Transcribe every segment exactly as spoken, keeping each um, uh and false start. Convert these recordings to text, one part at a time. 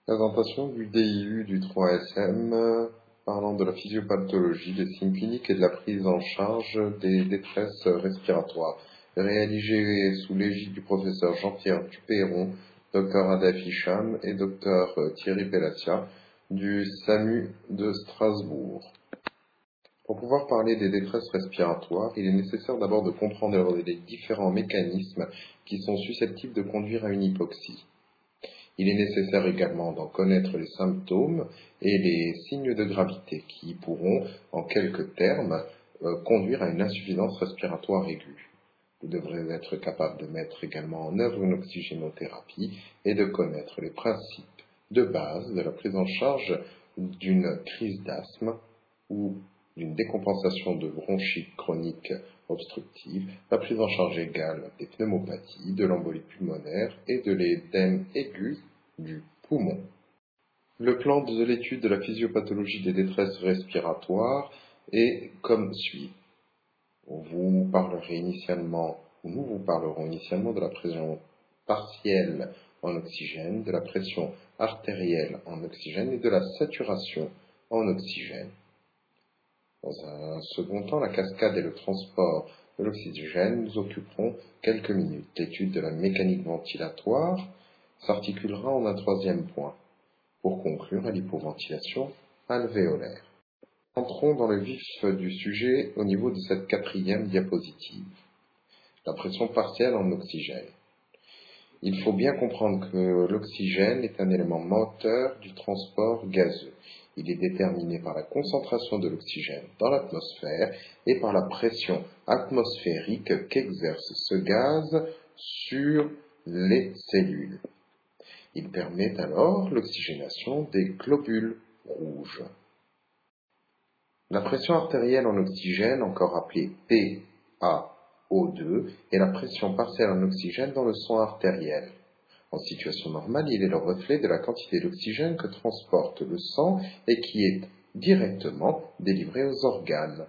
Présentation du D I U du trois S M euh, parlant de la physiopathologie, des signes cliniques et de la prise en charge des détresses respiratoires, réalisé sous l'égide du professeur Jean-Pierre Dupeyron, docteur Adèle Hicham et docteur Thierry Pellassia du SAMU de Strasbourg. Pour pouvoir parler des détresses respiratoires, il est nécessaire d'abord de comprendre les différents mécanismes qui sont susceptibles de conduire à une hypoxie. Il est nécessaire également d'en connaître les symptômes et les signes de gravité qui pourront, en quelques termes, euh, conduire à une insuffisance respiratoire aiguë. Vous devrez être capable de mettre également en œuvre une oxygénothérapie et de connaître les principes de base de la prise en charge d'une crise d'asthme ou d'une décompensation de bronchite chronique obstructive, la prise en charge égale des pneumopathies, de l'embolie pulmonaire et de l'édème aigu du poumon. Le plan de l'étude de la physiopathologie des détresses respiratoires est comme suit. Vous parlerez initialement, ou nous vous parlerons initialement de la pression partielle en oxygène, de la pression artérielle en oxygène et de la saturation en oxygène. Dans un second temps, la cascade et le transport de l'oxygène nous occuperont quelques minutes. L'étude de la mécanique ventilatoire s'articulera en un troisième point, pour conclure à l'hypoventilation alvéolaire. Entrons dans le vif du sujet au niveau de cette quatrième diapositive. La pression partielle en oxygène. Il faut bien comprendre que l'oxygène est un élément moteur du transport gazeux. Il est déterminé par la concentration de l'oxygène dans l'atmosphère et par la pression atmosphérique qu'exerce ce gaz sur les cellules. Il permet alors l'oxygénation des globules rouges. La pression artérielle en oxygène, encore appelée P A O deux, est la pression partielle en oxygène dans le sang artériel. En situation normale, il est le reflet de la quantité d'oxygène que transporte le sang et qui est directement délivré aux organes.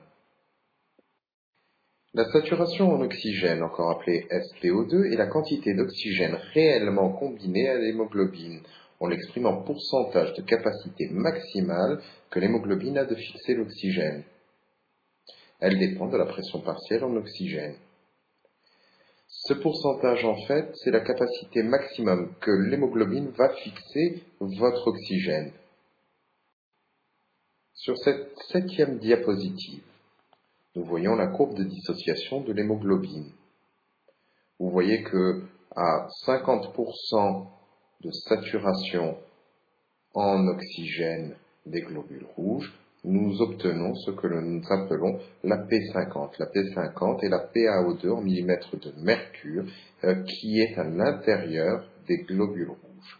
La saturation en oxygène, encore appelée S P O deux, est la quantité d'oxygène réellement combinée à l'hémoglobine. On l'exprime en pourcentage de capacité maximale que l'hémoglobine a de fixer l'oxygène. Elle dépend de la pression partielle en oxygène. Ce pourcentage, en fait, c'est la capacité maximum que l'hémoglobine va fixer votre oxygène. Sur cette septième diapositive, nous voyons la courbe de dissociation de l'hémoglobine. Vous voyez que à cinquante pour cent de saturation en oxygène des globules rouges, nous obtenons ce que nous appelons la P cinquante. La P cinquante est la P A O deux en millimètres de mercure euh, qui est à l'intérieur des globules rouges.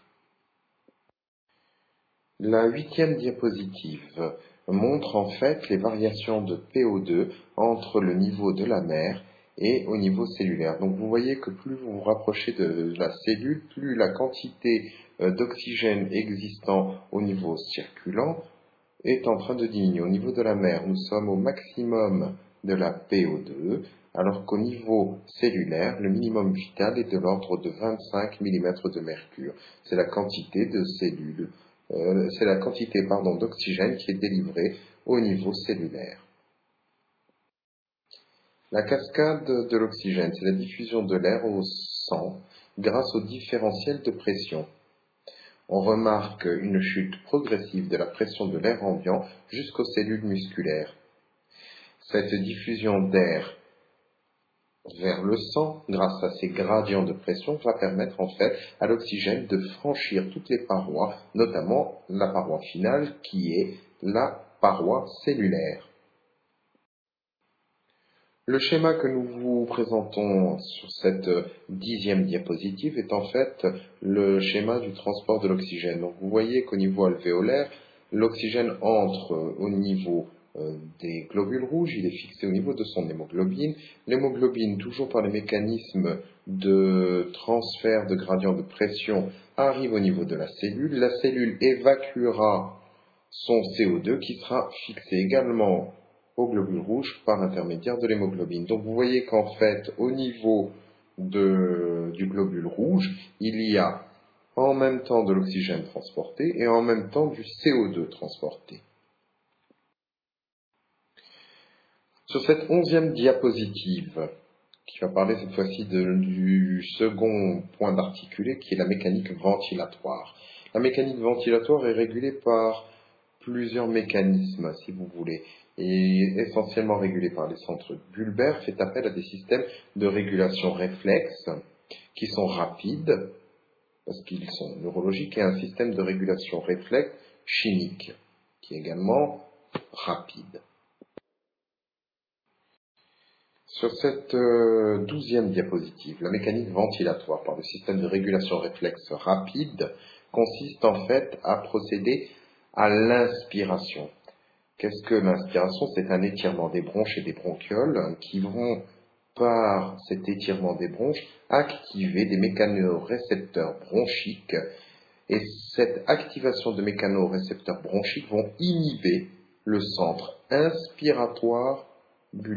La huitième diapositive montre en fait les variations de P O deux entre le niveau de la mer et au niveau cellulaire. Donc vous voyez que plus vous vous rapprochez de la cellule, plus la quantité d'oxygène existant au niveau circulant est en train de diminuer. Au niveau de la mer, nous sommes au maximum de la P O deux, alors qu'au niveau cellulaire, le minimum vital est de l'ordre de vingt-cinq millimètres de mercure. C'est la quantité de cellules, euh, c'est la quantité, pardon, d'oxygène qui est délivrée au niveau cellulaire. La cascade de l'oxygène, c'est la diffusion de l'air au sang grâce au différentiel de pression. On remarque une chute progressive de la pression de l'air ambiant jusqu'aux cellules musculaires. Cette diffusion d'air vers le sang, grâce à ces gradients de pression, va permettre en fait à l'oxygène de franchir toutes les parois, notamment la paroi finale qui est la paroi cellulaire. Le schéma que nous vous présentons sur cette dixième diapositive est en fait le schéma du transport de l'oxygène. Donc vous voyez qu'au niveau alvéolaire, l'oxygène entre au niveau des globules rouges, il est fixé au niveau de son hémoglobine. L'hémoglobine, toujours par les mécanismes de transfert de gradient de pression, arrive au niveau de la cellule. La cellule évacuera son C O deux qui sera fixé également au globule rouge par l'intermédiaire de l'hémoglobine. Donc vous voyez qu'en fait, au niveau de, du globule rouge, il y a en même temps de l'oxygène transporté et en même temps du C O deux transporté. Sur cette onzième diapositive, qui va parler cette fois-ci du second point d'articulé, qui est la mécanique ventilatoire. La mécanique ventilatoire est régulée par plusieurs mécanismes, si vous voulez, et essentiellement régulée par les centres bulbaires, fait appel à des systèmes de régulation réflexe qui sont rapides, parce qu'ils sont neurologiques, et un système de régulation réflexe chimique, qui est également rapide. Sur cette euh, douzième diapositive, la mécanique ventilatoire par le système de régulation réflexe rapide consiste en fait à procéder à l'inspiration. Qu'est-ce que l'inspiration? C'est un étirement des bronches et des bronchioles qui vont, par cet étirement des bronches, activer des mécanorécepteurs bronchiques, et cette activation de mécanorécepteurs bronchiques vont inhiber le centre inspiratoire bulbaire.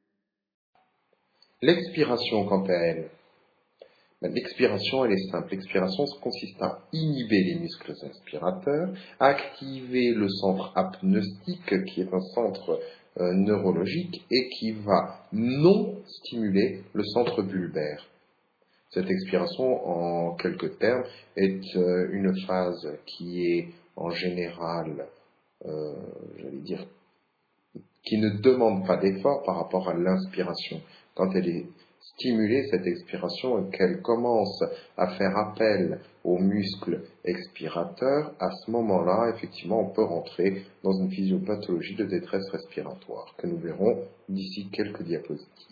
L'expiration, quant à elle, ben, l'expiration, elle est simple. L'expiration consiste à inhiber les muscles inspirateurs, à activer le centre apneustique, qui est un centre euh, neurologique, et qui va non stimuler le centre bulbaire. Cette expiration, en quelques termes, est euh, une phase qui est en général, euh, j'allais dire, qui ne demande pas d'effort par rapport à l'inspiration. Quand elle est stimulée, cette expiration, et qu'elle commence à faire appel aux muscles expirateurs, à ce moment-là, effectivement, on peut rentrer dans une physiopathologie de détresse respiratoire, que nous verrons d'ici quelques diapositives.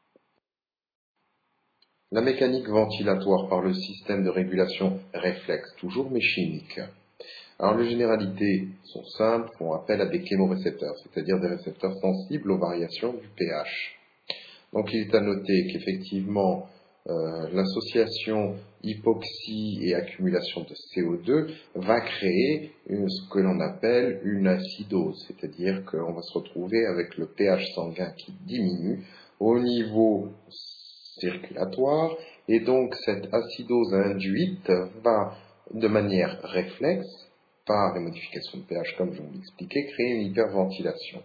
La mécanique ventilatoire par le système de régulation réflexe, toujours mais chimique. Alors les généralités sont simples, font appel à des chémorécepteurs, c'est-à-dire des récepteurs sensibles aux variations du pH. Donc il est à noter qu'effectivement euh, l'association hypoxie et accumulation de C O deux va créer une, ce que l'on appelle une acidose, c'est-à-dire qu'on va se retrouver avec le pH sanguin qui diminue au niveau circulatoire, et donc cette acidose induite va de manière réflexe, par les modifications de pH comme je vous l'expliquais, créer une hyperventilation.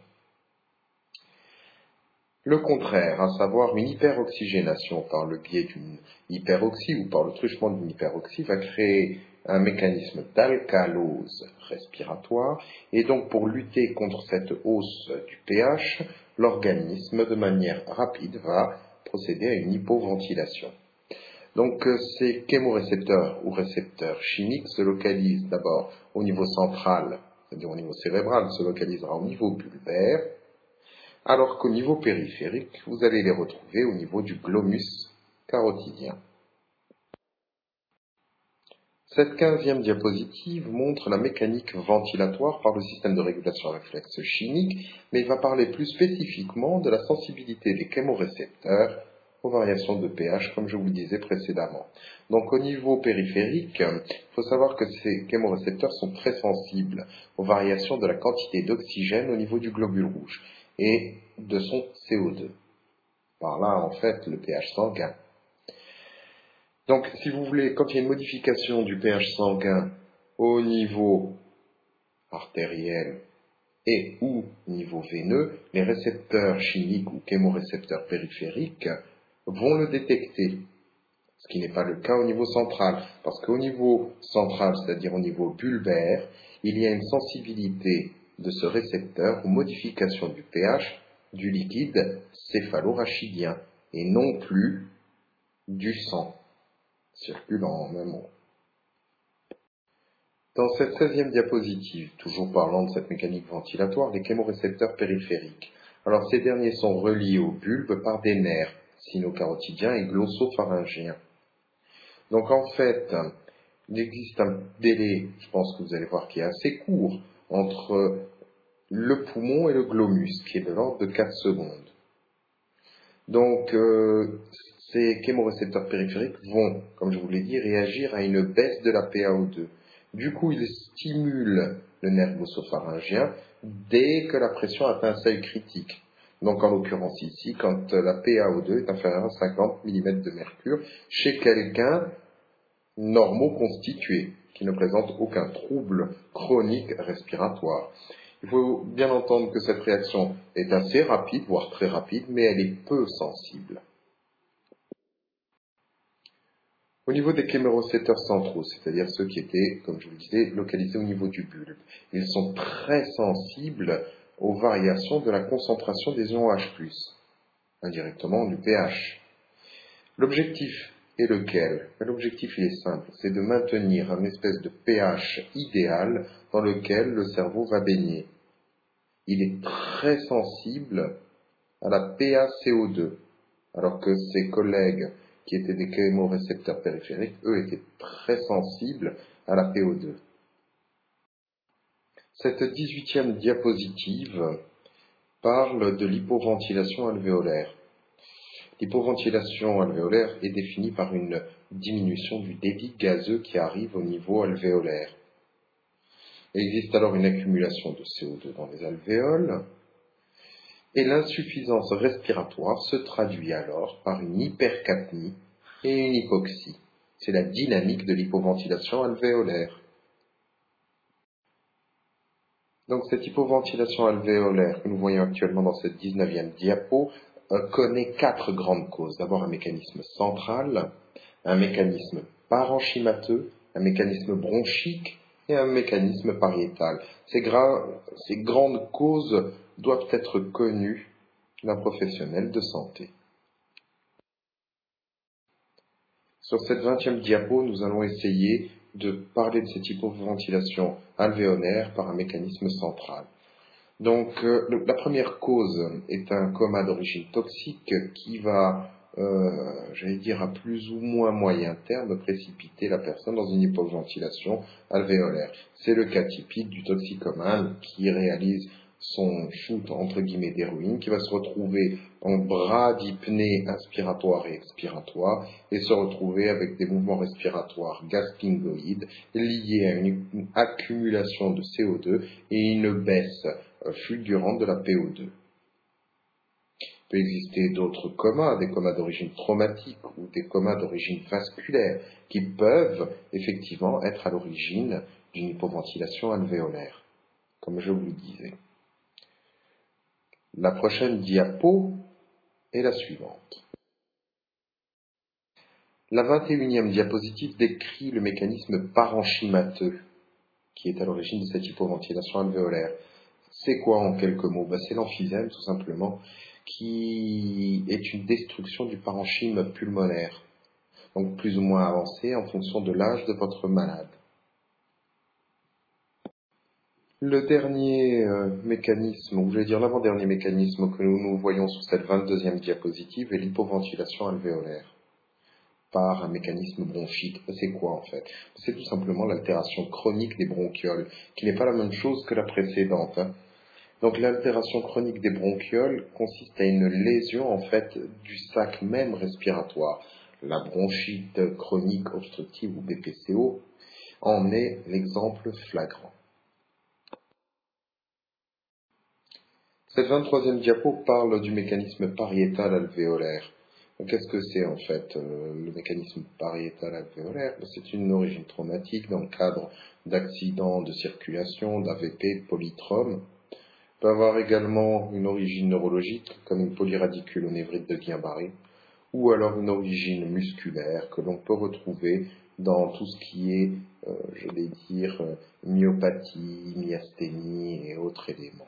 Le contraire, à savoir une hyperoxygénation par le biais d'une hyperoxie ou par le truchement d'une hyperoxie, va créer un mécanisme d'alcalose respiratoire, et donc pour lutter contre cette hausse du pH, l'organisme de manière rapide va procéder à une hypoventilation. Donc ces chémorécepteurs ou récepteurs chimiques se localisent d'abord au niveau central, c'est-à-dire au niveau cérébral, se localisera au niveau bulbaire, alors qu'au niveau périphérique, vous allez les retrouver au niveau du glomus carotidien. Cette quinzième diapositive montre la mécanique ventilatoire par le système de régulation réflexe chimique, mais il va parler plus spécifiquement de la sensibilité des chémorécepteurs aux variations de pH, comme je vous le disais précédemment. Donc au niveau périphérique, il faut savoir que ces chémorécepteurs sont très sensibles aux variations de la quantité d'oxygène au niveau du globule rouge et de son C O deux. Par là, en fait, le pH sanguin. Donc, si vous voulez, quand il y a une modification du pH sanguin au niveau artériel et ou niveau veineux, les récepteurs chimiques ou chémorécepteurs périphériques vont le détecter, ce qui n'est pas le cas au niveau central, parce qu'au niveau central, c'est-à-dire au niveau bulbaire, il y a une sensibilité de ce récepteur aux modifications du pH du liquide céphalorachidien, et non plus du sang circulant en même eau. Dans cette seizième diapositive, toujours parlant de cette mécanique ventilatoire, les chémorécepteurs périphériques. Alors ces derniers sont reliés au bulbe par des nerfs sinocarotidiens et glossopharyngiens. Donc en fait, il existe un délai, je pense que vous allez voir, qui est assez court entre le poumon et le glomus, qui est de l'ordre de quatre secondes. Donc euh, ces chémorécepteurs périphériques vont, comme je vous l'ai dit, réagir à une baisse de la P A O deux. Du coup, ils stimulent le nerf glossopharyngien dès que la pression atteint un seuil critique. Donc en l'occurrence ici, quand la P A O deux est inférieure à cinquante millimètres de mercure, chez quelqu'un normaux constitués, qui ne présentent aucun trouble chronique respiratoire. Il faut bien entendre que cette réaction est assez rapide, voire très rapide, mais elle est peu sensible. Au niveau des chémorécepteurs centraux, c'est-à-dire ceux qui étaient, comme je vous le disais, localisés au niveau du bulbe, ils sont très sensibles aux variations de la concentration des ions H plus, indirectement du pH. L'objectif est lequel? L'objectif, il est simple, c'est de maintenir un espèce de pH idéal dans lequel le cerveau va baigner. Il est très sensible à la P a C O deux, alors que ses collègues qui étaient des chémorécepteurs périphériques, eux, étaient très sensibles à la P O deux. Cette dix-huitième diapositive parle de l'hypoventilation alvéolaire. L'hypoventilation alvéolaire est définie par une diminution du débit gazeux qui arrive au niveau alvéolaire. Il existe alors une accumulation de C O deux dans les alvéoles, et l'insuffisance respiratoire se traduit alors par une hypercapnie et une hypoxie. C'est la dynamique de l'hypoventilation alvéolaire. Donc cette hypoventilation alvéolaire que nous voyons actuellement dans cette dix-neuvième diapo euh, connaît quatre grandes causes. D'abord un mécanisme central, un mécanisme parenchymateux, un mécanisme bronchique et un mécanisme pariétal. Ces, gra ces grandes causes doivent être connues d'un professionnel de santé. Sur cette vingtième diapo, nous allons essayer de parler de cette hypoventilation alvéolaire par un mécanisme central. Donc, euh, le, la première cause est un coma d'origine toxique qui va, euh, j'allais dire, à plus ou moins moyen terme, précipiter la personne dans une hypoventilation alvéolaire. C'est le cas typique du toxicomane qui réalise son shoot entre guillemets d'héroïne, qui va se retrouver en bradypnée inspiratoire et expiratoire, et se retrouver avec des mouvements respiratoires gaspingoïdes liés à une, une accumulation de C O deux et une baisse fulgurante de la P O deux. Il peut exister d'autres comas, des comas d'origine traumatique ou des comas d'origine vasculaire, qui peuvent effectivement être à l'origine d'une hypoventilation alvéolaire, comme je vous le disais. La prochaine diapo est la suivante. La vingt et unième diapositive décrit le mécanisme parenchymateux qui est à l'origine de cette hypoventilation alvéolaire. C'est quoi en quelques mots? Ben, c'est l'emphysème tout simplement, qui est une destruction du parenchyme pulmonaire, donc plus ou moins avancée en fonction de l'âge de votre malade. Le dernier euh, mécanisme, ou je vais dire l'avant-dernier mécanisme que nous, nous voyons sur cette vingt-deuxième diapositive est l'hypoventilation alvéolaire par un mécanisme bronchique. C'est quoi en fait? C'est tout simplement l'altération chronique des bronchioles, qui n'est pas la même chose que la précédente. Hein. Donc l'altération chronique des bronchioles consiste à une lésion en fait du sac même respiratoire. La bronchite chronique obstructive ou B P C O en est l'exemple flagrant. Cette vingt-troisième diapo parle du mécanisme pariétal alvéolaire. Qu'est-ce que c'est en fait euh, le mécanisme pariétal alvéolaire? C'est une origine traumatique dans le cadre d'accidents de circulation, d'A V P, de polytraume. Peut avoir également une origine neurologique, comme une polyradiculonévrite de Guillain-Barré, ou alors une origine musculaire que l'on peut retrouver dans tout ce qui est, euh, je vais dire, euh, myopathie, myasthénie et autres éléments.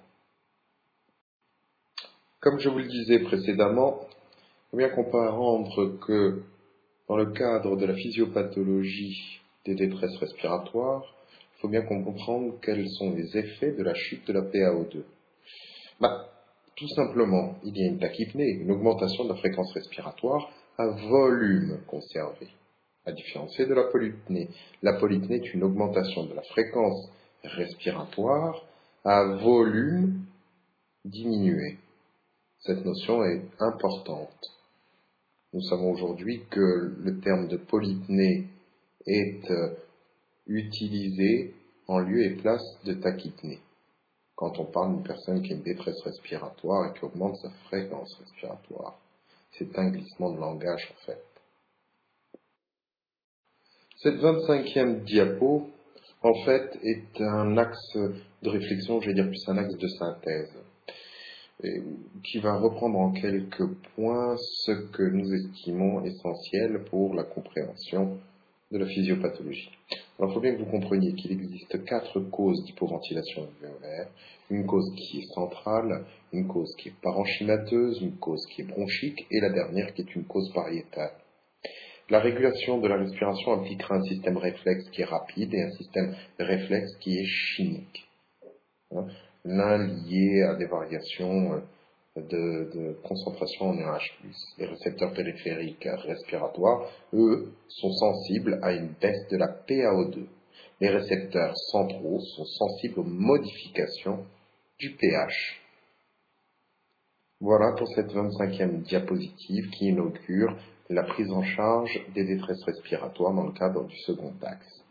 Comme je vous le disais précédemment, il faut bien comprendre que dans le cadre de la physiopathologie des détresses respiratoires, il faut bien comprendre quels sont les effets de la chute de la P a O deux. Bah, tout simplement, il y a une tachypnée, une augmentation de la fréquence respiratoire à volume conservé, à différencier de la polypnée. La polypnée est une augmentation de la fréquence respiratoire à volume diminué. Cette notion est importante. Nous savons aujourd'hui que le terme de polypnée est euh, utilisé en lieu et place de tachypnée, quand on parle d'une personne qui a une détresse respiratoire et qui augmente sa fréquence respiratoire. C'est un glissement de langage en fait. Cette vingt-cinquième diapo, en fait, est un axe de réflexion, je vais dire plus un axe de synthèse, et qui va reprendre en quelques points ce que nous estimons essentiel pour la compréhension de la physiopathologie. Alors, il faut bien que vous compreniez qu'il existe quatre causes d'hypoventilation alvéolaire, une cause qui est centrale, une cause qui est parenchymateuse, une cause qui est bronchique, et la dernière qui est une cause pariétale. La régulation de la respiration impliquera un système réflexe qui est rapide et un système réflexe qui est chimique. Hein, l'un lié à des variations de, de concentration en N H plus. Les récepteurs périphériques respiratoires, eux, sont sensibles à une baisse de la P A O deux. Les récepteurs centraux sont sensibles aux modifications du pH. Voilà pour cette vingt-cinquième diapositive qui inaugure la prise en charge des détresses respiratoires dans le cadre du second axe.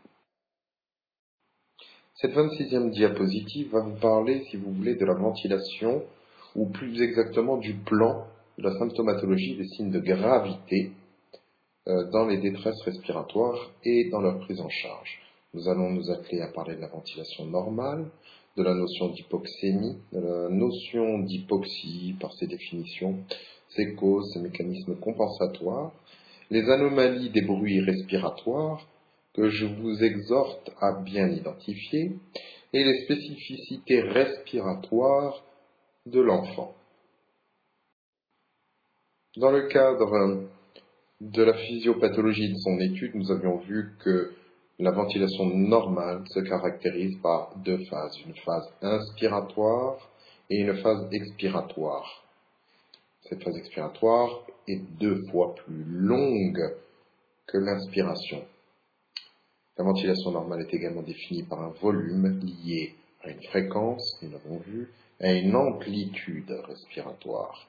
Cette vingt-sixième diapositive va vous parler, si vous voulez, de la ventilation, ou plus exactement du plan de la symptomatologie des signes de gravité euh, dans les détresses respiratoires et dans leur prise en charge. Nous allons nous atteler à parler de la ventilation normale, de la notion d'hypoxémie, de la notion d'hypoxie par ses définitions, ses causes, ses mécanismes compensatoires, les anomalies des bruits respiratoires que je vous exhorte à bien identifier et les spécificités respiratoires de l'enfant. Dans le cadre de la physiopathologie de son étude, nous avions vu que la ventilation normale se caractérise par deux phases, une phase inspiratoire et une phase expiratoire. Cette phase expiratoire est deux fois plus longue que l'inspiration. La ventilation normale est également définie par un volume lié à une fréquence, nous l'avons vu, à une amplitude respiratoire.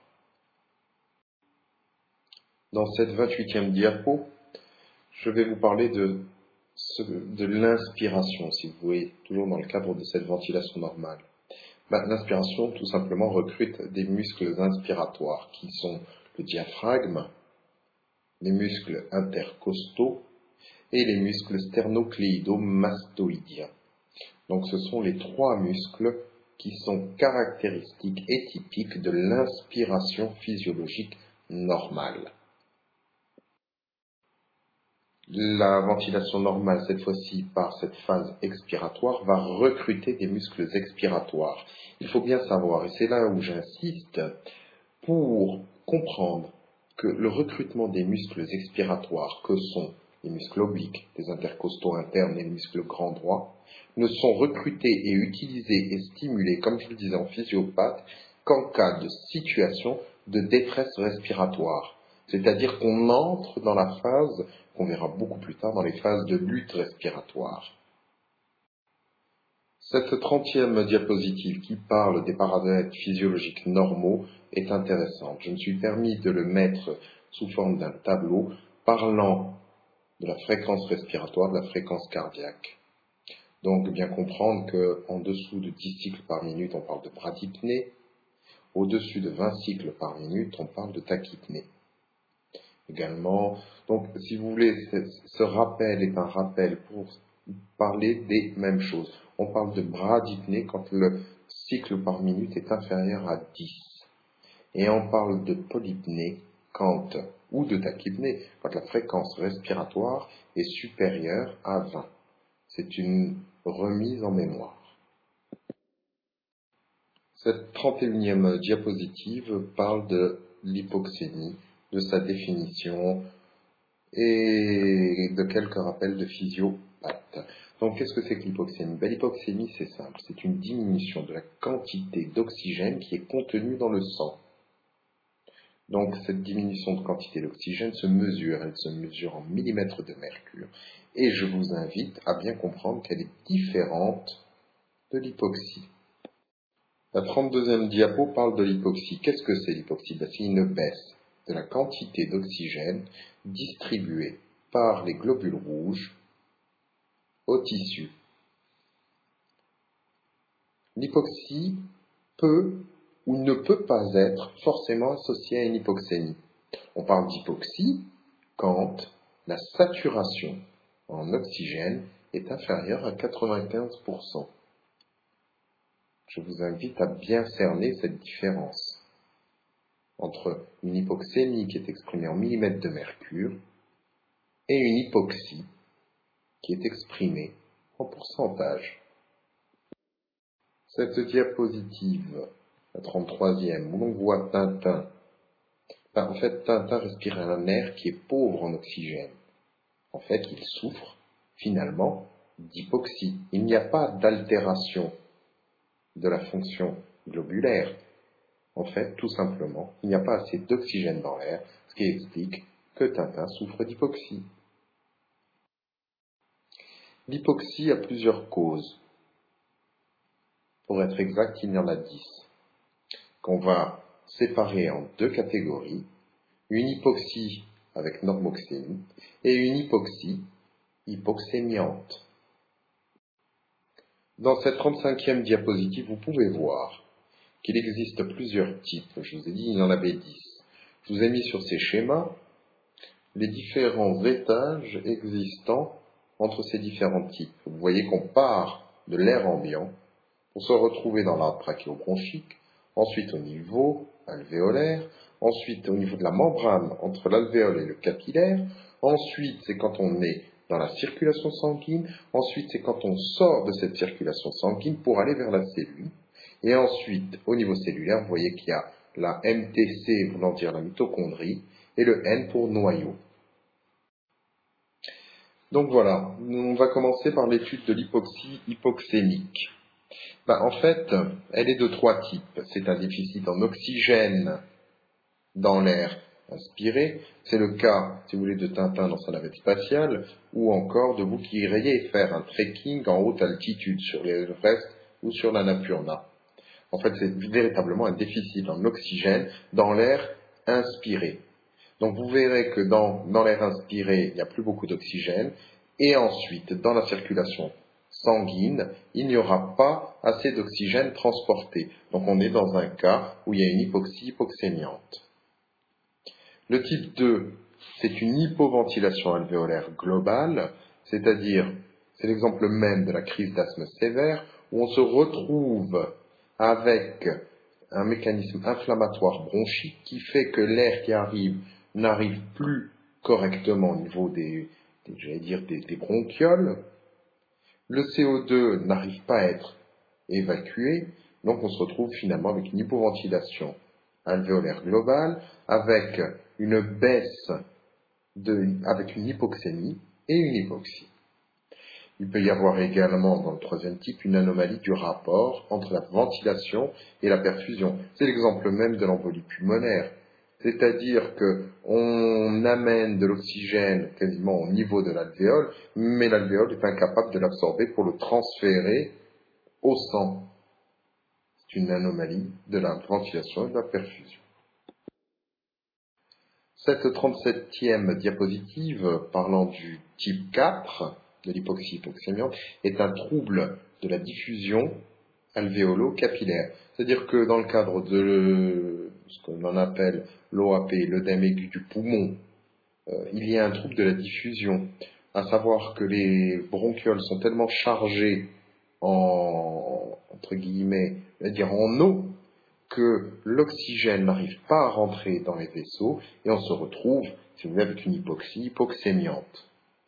Dans cette vingt-huitième diapo, je vais vous parler de, de l'inspiration, si vous voulez, toujours dans le cadre de cette ventilation normale. Ben, l'inspiration, tout simplement, recrute des muscles inspiratoires, qui sont le diaphragme, les muscles intercostaux et les muscles sternocléido-mastoïdiens. Donc ce sont les trois muscles qui sont caractéristiques et typiques de l'inspiration physiologique normale. La ventilation normale, cette fois-ci par cette phase expiratoire, va recruter des muscles expiratoires. Il faut bien savoir, et c'est là où j'insiste, pour comprendre que le recrutement des muscles expiratoires, que sont les muscles obliques, les intercostaux internes et les muscles grands droits, ne sont recrutés et utilisés et stimulés, comme je le disais en physiopathe, qu'en cas de situation de détresse respiratoire. C'est-à-dire qu'on entre dans la phase, qu'on verra beaucoup plus tard, dans les phases de lutte respiratoire. Cette trentième diapositive qui parle des paramètres physiologiques normaux est intéressante. Je me suis permis de le mettre sous forme d'un tableau parlant de la fréquence respiratoire, de la fréquence cardiaque. Donc, bien comprendre qu'en dessous de dix cycles par minute, on parle de bradypnée. Au-dessus de vingt cycles par minute, on parle de tachypnée. Également, donc, si vous voulez, ce rappel est un rappel pour parler des mêmes choses. On parle de bradypnée quand le cycle par minute est inférieur à dix. Et on parle de polypnée quand, ou de tachypnée, quand la fréquence respiratoire est supérieure à vingt. C'est une remise en mémoire. Cette trente et unième diapositive parle de l'hypoxémie, de sa définition et de quelques rappels de physiopathe. Donc, qu'est-ce que c'est que l'hypoxémie? Ben, l'hypoxémie, c'est simple. C'est une diminution de la quantité d'oxygène qui est contenue dans le sang. Donc, cette diminution de quantité d'oxygène se mesure. Elle se mesure en millimètres de mercure. Et je vous invite à bien comprendre qu'elle est différente de l'hypoxie. La trente-deuxième diapo parle de l'hypoxie. Qu'est-ce que c'est l'hypoxie? Ben, c'est une baisse de la quantité d'oxygène distribuée par les globules rouges au tissu. L'hypoxie peut ou ne peut pas être forcément associée à une hypoxémie. On parle d'hypoxie quand la saturation en oxygène est inférieur à quatre-vingt-quinze pour cent. Je vous invite à bien cerner cette différence entre une hypoxémie qui est exprimée en millimètres de mercure et une hypoxie qui est exprimée en pourcentage. Cette diapositive, la trente-troisième, où l'on voit Tintin, ben, en fait, Tintin respire un air qui est pauvre en oxygène. En fait, il souffre finalement d'hypoxie. Il n'y a pas d'altération de la fonction globulaire. En fait, tout simplement, il n'y a pas assez d'oxygène dans l'air, ce qui explique que Tintin souffre d'hypoxie. L'hypoxie a plusieurs causes. Pour être exact, il y en a dix, qu'on va séparer en deux catégories, une hypoxie avec normoxémie et une hypoxie hypoxémiante. Dans cette trente-cinquième diapositive, vous pouvez voir qu'il existe plusieurs types. Je vous ai dit, il y en avait dix. Je vous ai mis sur ces schémas les différents étages existants entre ces différents types. Vous voyez qu'on part de l'air ambiant pour se retrouver dans l'arbre trachéobronchique, ensuite au niveau alvéolaire, ensuite au niveau de la membrane entre l'alvéole et le capillaire, ensuite c'est quand on est dans la circulation sanguine, ensuite c'est quand on sort de cette circulation sanguine pour aller vers la cellule, et ensuite au niveau cellulaire, vous voyez qu'il y a la M T C voulant dire la mitochondrie, et le N pour noyau. Donc voilà, on va commencer par l'étude de l'hypoxie hypoxémique. Ben, en fait, elle est de trois types. C'est un déficit en oxygène dans l'air inspiré. C'est le cas, si vous voulez, de Tintin dans sa navette spatiale, ou encore de vous qui iriez faire un trekking en haute altitude sur l'Everest ou sur l'Annapurna. En fait, c'est véritablement un déficit en oxygène dans l'air inspiré. Donc vous verrez que dans, dans l'air inspiré, il n'y a plus beaucoup d'oxygène, et ensuite, dans la circulation sanguine, il n'y aura pas assez d'oxygène transporté. Donc on est dans un cas où il y a une hypoxie hypoxémiante. Le type deux, c'est une hypoventilation alvéolaire globale, c'est-à-dire, c'est l'exemple même de la crise d'asthme sévère, où on se retrouve avec un mécanisme inflammatoire bronchique qui fait que l'air qui arrive n'arrive plus correctement au niveau des, des j'allais dire, des, des bronchioles. Le C O deux n'arrive pas à être évacué, donc on se retrouve finalement avec une hypoventilation alvéolaire globale, avec une baisse, de, avec une hypoxémie et une hypoxie. Il peut y avoir également, dans le troisième type, une anomalie du rapport entre la ventilation et la perfusion. C'est l'exemple même de l'embolie pulmonaire. C'est-à-dire qu'on amène de l'oxygène quasiment au niveau de l'alvéole, mais l'alvéole est incapable de l'absorber pour le transférer au sang. C'est une anomalie de la ventilation et de la perfusion. Cette trente-septième diapositive, parlant du type quatre, de l'hypoxie hypoxémiante, est un trouble de la diffusion alvéolo-capillaire. C'est-à-dire que dans le cadre de ce qu'on appelle l'O A P, l'œdème aigu du poumon, euh, il y a un trouble de la diffusion, à savoir que les bronchioles sont tellement chargées en, entre guillemets, c'est-à-dire en eau, que l'oxygène n'arrive pas à rentrer dans les vaisseaux et on se retrouve, si vous voulez, avec une hypoxie hypoxémiante.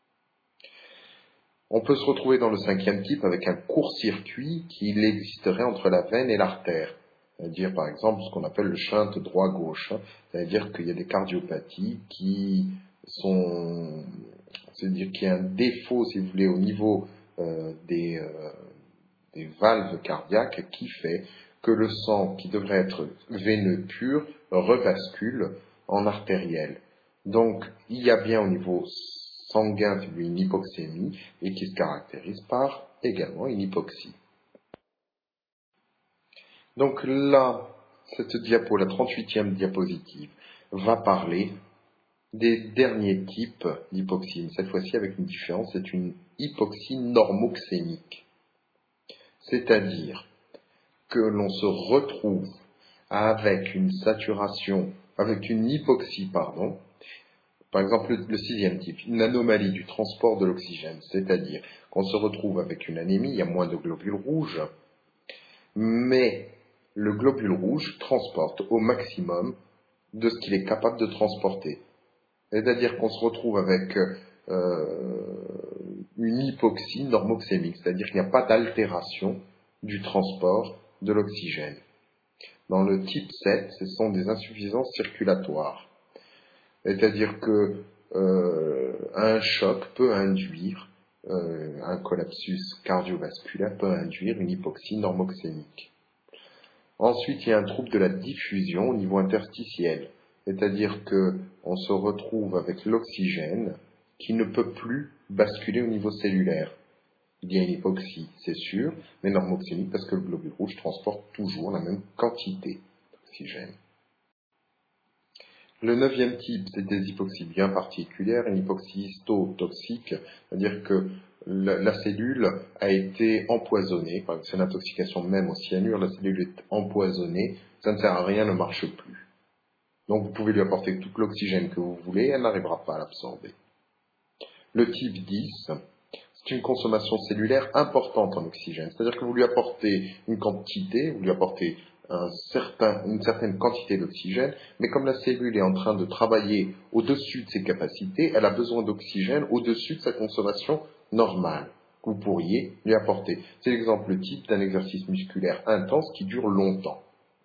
On peut se retrouver dans le cinquième type avec un court-circuit qui existerait entre la veine et l'artère. C'est-à-dire, par exemple, ce qu'on appelle le shunt droit-gauche. C'est-à-dire qu'il y a des cardiopathies qui sont... C'est-à-dire qu'il y a un défaut, si vous voulez, au niveau euh, des, euh, des valves cardiaques qui fait que le sang, qui devrait être veineux pur, rebascule en artériel. Donc, il y a bien au niveau sanguin une hypoxémie et qui se caractérise par également une hypoxie. Donc là, cette diapo, la trente-huitième diapositive, va parler des derniers types d'hypoxie. Cette fois-ci avec une différence, c'est une hypoxie normoxémique. C'est-à-dire que l'on se retrouve avec une saturation, avec une hypoxie, pardon, Par exemple, le, le sixième type, une anomalie du transport de l'oxygène, c'est-à-dire qu'on se retrouve avec une anémie, il y a moins de globules rouges, mais le globule rouge transporte au maximum de ce qu'il est capable de transporter. C'est-à-dire qu'on se retrouve avec euh, une hypoxie normoxémique, c'est-à-dire qu'il n'y a pas d'altération du transport de l'oxygène. Dans le type sept, ce sont des insuffisances circulatoires. C'est-à-dire que euh, un choc peut induire, euh, un collapsus cardiovasculaire peut induire une hypoxie normoxémique. Ensuite, il y a un trouble de la diffusion au niveau interstitiel. C'est-à-dire qu'on se retrouve avec l'oxygène qui ne peut plus basculer au niveau cellulaire. Il y a une hypoxie, c'est sûr, mais normoxémique parce que le globule rouge transporte toujours la même quantité d'oxygène. Le neuvième type, c'est des hypoxies bien particulières, une hypoxie histotoxique, c'est-à-dire que la, la cellule a été empoisonnée, c'est une intoxication même au cyanure, la cellule est empoisonnée, ça ne sert à rien, elle ne marche plus. Donc vous pouvez lui apporter tout l'oxygène que vous voulez, elle n'arrivera pas à l'absorber. Le type dix, c'est une consommation cellulaire importante en oxygène, c'est-à-dire que vous lui apportez une quantité, vous lui apportez un certain, une certaine quantité d'oxygène, mais comme la cellule est en train de travailler au-dessus de ses capacités, elle a besoin d'oxygène au-dessus de sa consommation normale que vous pourriez lui apporter. C'est l'exemple type d'un exercice musculaire intense qui dure longtemps.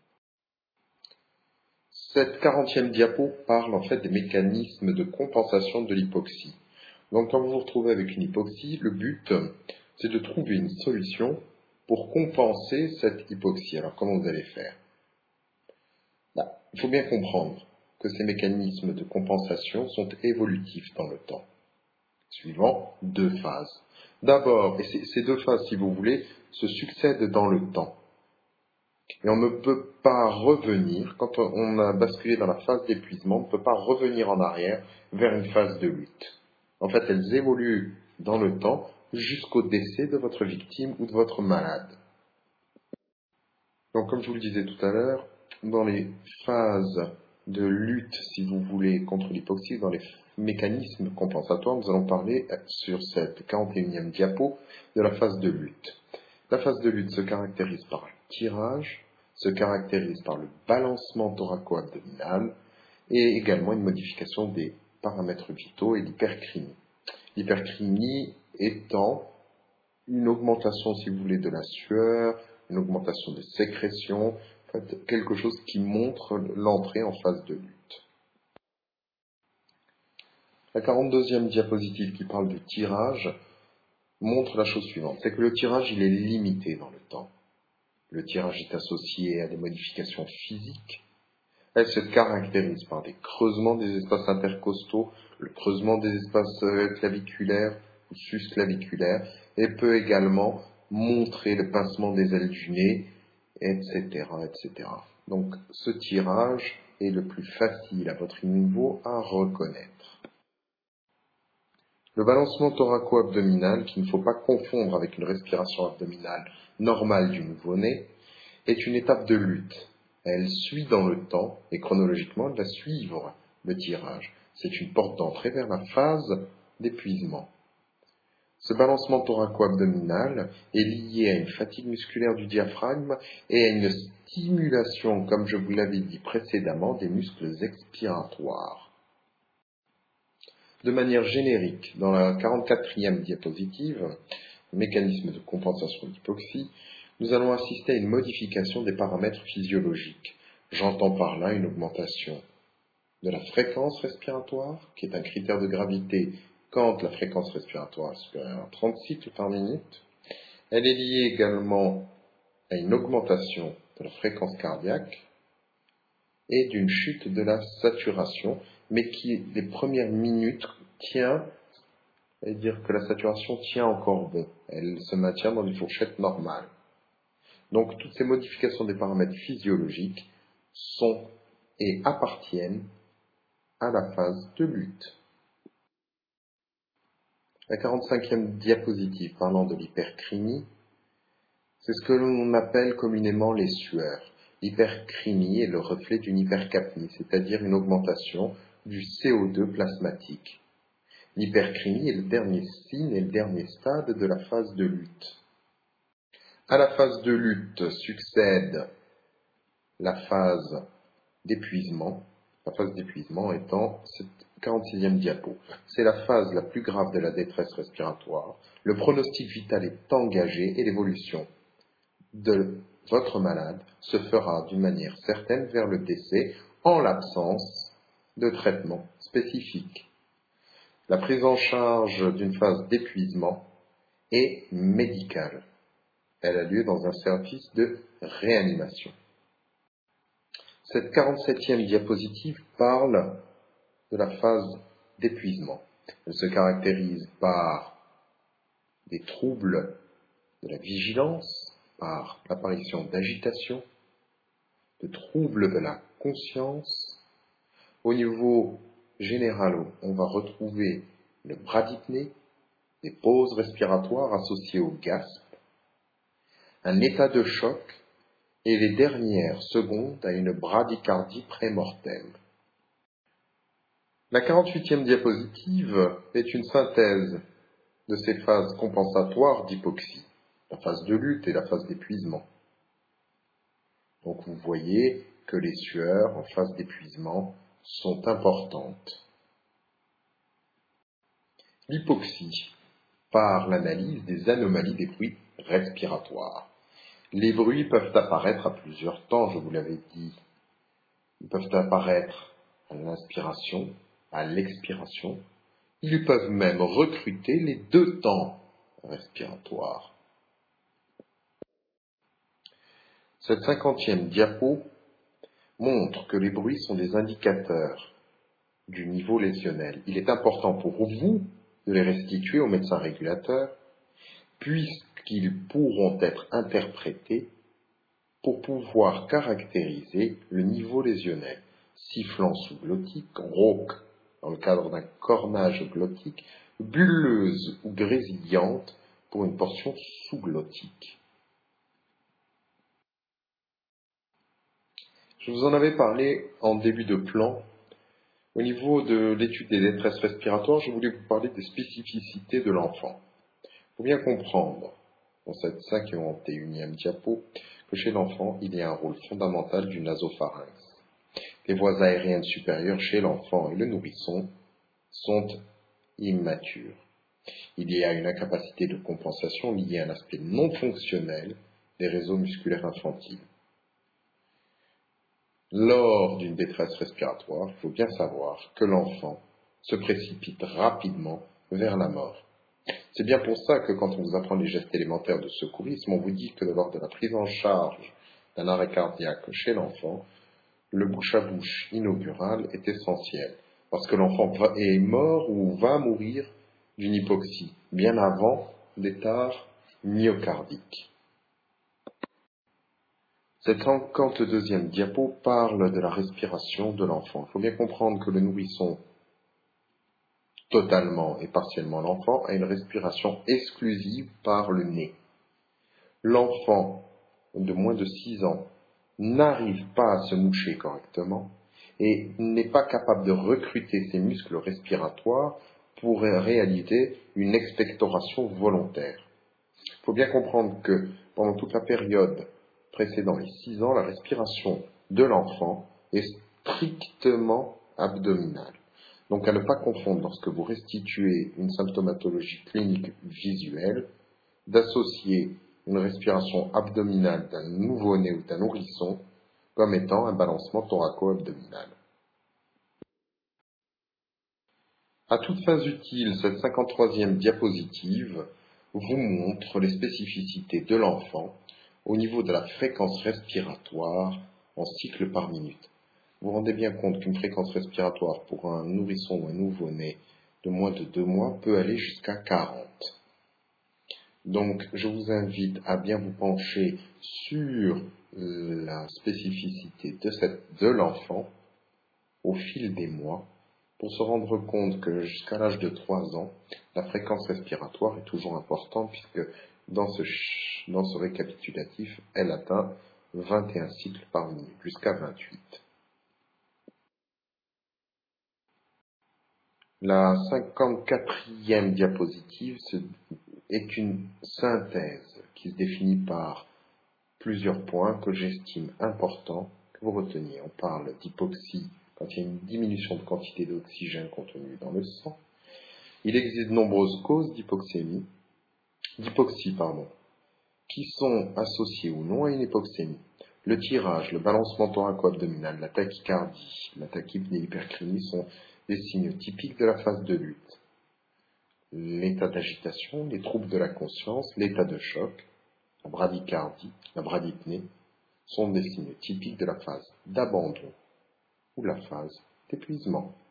Cette quarantième diapo parle en fait des mécanismes de compensation de l'hypoxie. Donc quand vous vous retrouvez avec une hypoxie, le but c'est de trouver une solution pour compenser cette hypoxie. Alors comment vous allez faire? Là, il faut bien comprendre que ces mécanismes de compensation sont évolutifs dans le temps, suivant deux phases. D'abord, et ces deux phases, si vous voulez, se succèdent dans le temps. Et on ne peut pas revenir, quand on a basculé dans la phase d'épuisement, on ne peut pas revenir en arrière vers une phase de lutte. En fait, elles évoluent dans le temps jusqu'au décès de votre victime ou de votre malade. Donc, comme je vous le disais tout à l'heure, dans les phases de lutte, si vous voulez, contre l'hypoxie, dans les mécanismes compensatoires, nous allons parler sur cette quarante et unième diapo de la phase de lutte. La phase de lutte se caractérise par un tirage, se caractérise par le balancement thoraco-abdominal et également une modification des paramètres vitaux et l'hypercrémie. L'hypercrémie étant une augmentation, si vous voulez, de la sueur, une augmentation des sécrétions, en fait, quelque chose qui montre l'entrée en phase de lutte. La quarante-deuxième diapositive qui parle du tirage montre la chose suivante, c'est que le tirage il est limité dans le temps. Le tirage est associé à des modifications physiques. Elle se caractérise par des creusements des espaces intercostaux, le creusement des espaces claviculaires ou susclaviculaires, et peut également montrer le pincement des ailes du nez, et cetera, et cetera. Donc, ce tirage est le plus facile à votre niveau à reconnaître. Le balancement thoraco-abdominal, qu'il ne faut pas confondre avec une respiration abdominale normale du nouveau-né, est une étape de lutte. Elle suit dans le temps, et chronologiquement, elle va suivre le tirage. C'est une porte d'entrée vers la phase d'épuisement. Ce balancement thoraco-abdominal est lié à une fatigue musculaire du diaphragme et à une stimulation, comme je vous l'avais dit précédemment, des muscles expiratoires. De manière générique, dans la quarante-quatrième diapositive, mécanisme de compensation d'hypoxie, nous allons assister à une modification des paramètres physiologiques. J'entends par là une augmentation de la fréquence respiratoire, qui est un critère de gravité quand la fréquence respiratoire est supérieure à trente cycles par minute. Elle est liée également à une augmentation de la fréquence cardiaque et d'une chute de la saturation, mais qui, les premières minutes, tient, c'est-à-dire que la saturation tient encore bon. Elle se maintient dans une fourchette normale. Donc, toutes ces modifications des paramètres physiologiques sont et appartiennent à la phase de lutte. La quarante-cinquième diapositive parlant de l'hypercrémie, c'est ce que l'on appelle communément les sueurs. L'hypercrémie est le reflet d'une hypercapnie, c'est-à-dire une augmentation du C O deux plasmatique. L'hypercrémie est le dernier signe et le dernier stade de la phase de lutte. À la phase de lutte succède la phase d'épuisement, la phase d'épuisement étant cette quarante-sixième diapo. C'est la phase la plus grave de la détresse respiratoire. Le pronostic vital est engagé et l'évolution de votre malade se fera d'une manière certaine vers le décès en l'absence de traitement spécifique. La prise en charge d'une phase d'épuisement est médicale. Elle a lieu dans un service de réanimation. Cette quarante-septième diapositive parle de la phase d'épuisement. Elle se caractérise par des troubles de la vigilance, par l'apparition d'agitation, de troubles de la conscience. Au niveau général, on va retrouver le bradypnée, des pauses respiratoires associées au gasp, un état de choc et les dernières secondes à une bradycardie prémortelle. La quarante-huitième diapositive est une synthèse de ces phases compensatoires d'hypoxie, la phase de lutte et la phase d'épuisement. Donc vous voyez que les sueurs en phase d'épuisement sont importantes. L'hypoxie par l'analyse des anomalies des bruits respiratoires. Les bruits peuvent apparaître à plusieurs temps, je vous l'avais dit. Ils peuvent apparaître à l'inspiration, à l'expiration. Ils peuvent même recruter les deux temps respiratoires. Cette cinquantième diapo montre que les bruits sont des indicateurs du niveau lésionnel. Il est important pour vous de les restituer au médecin régulateur, puisqu'ils pourront être interprétés pour pouvoir caractériser le niveau lésionnel. Sifflant sous-glottique, rauque dans le cadre d'un cornage glottique, bulleuse ou grésillante pour une portion sous-glottique. Je vous en avais parlé en début de plan. Au niveau de l'étude des détresses respiratoires, je voulais vous parler des spécificités de l'enfant. Il faut bien comprendre, dans cette cinquante et unième diapo, que chez l'enfant, il y a un rôle fondamental du nasopharynx. Les voies aériennes supérieures chez l'enfant et le nourrisson sont immatures. Il y a une incapacité de compensation liée à un aspect non fonctionnel des réseaux musculaires infantiles. Lors d'une détresse respiratoire, il faut bien savoir que l'enfant se précipite rapidement vers la mort. C'est bien pour ça que quand on vous apprend les gestes élémentaires de secourisme, on vous dit que lors de la prise en charge d'un arrêt cardiaque chez l'enfant, le bouche-à-bouche inaugural est essentiel, parce que l'enfant est mort ou va mourir d'une hypoxie, bien avant l'état myocardique. Cette cinquante-deuxième diapo parle de la respiration de l'enfant. Il faut bien comprendre que le nourrisson, totalement et partiellement l'enfant, a une respiration exclusive par le nez. L'enfant de moins de six ans n'arrive pas à se moucher correctement et n'est pas capable de recruter ses muscles respiratoires pour réaliser une expectoration volontaire. Il faut bien comprendre que pendant toute la période précédant les six ans, la respiration de l'enfant est strictement abdominale. Donc à ne pas confondre lorsque vous restituez une symptomatologie clinique visuelle, d'associer une respiration abdominale d'un nouveau-né ou d'un nourrisson comme étant un balancement thoraco-abdominal. À toute fin utile, cette cinquante-troisième diapositive vous montre les spécificités de l'enfant au niveau de la fréquence respiratoire en cycle par minute. Vous vous rendez bien compte qu'une fréquence respiratoire pour un nourrisson ou un nouveau-né de moins de deux mois peut aller jusqu'à quarante. Donc, je vous invite à bien vous pencher sur la spécificité de, cette, de l'enfant au fil des mois pour se rendre compte que jusqu'à l'âge de trois ans, la fréquence respiratoire est toujours importante puisque dans ce, dans ce récapitulatif, elle atteint vingt et un cycles par minute, jusqu'à vingt-huit. La cinquante-quatrième diapositive est une synthèse qui se définit par plusieurs points que j'estime importants que vous reteniez. On parle d'hypoxie quand il y a une diminution de quantité d'oxygène contenu dans le sang. Il existe de nombreuses causes d'hypoxémie, d'hypoxie, pardon, qui sont associées ou non à une hypoxémie. Le tirage, le balancement thoraco-abdominal, la tachycardie, la tachypnée, l'hypercrémie sont des signes typiques de la phase de lutte. L'état d'agitation, les troubles de la conscience, l'état de choc, la bradycardie, la bradypnée sont des signes typiques de la phase d'abandon ou la phase d'épuisement.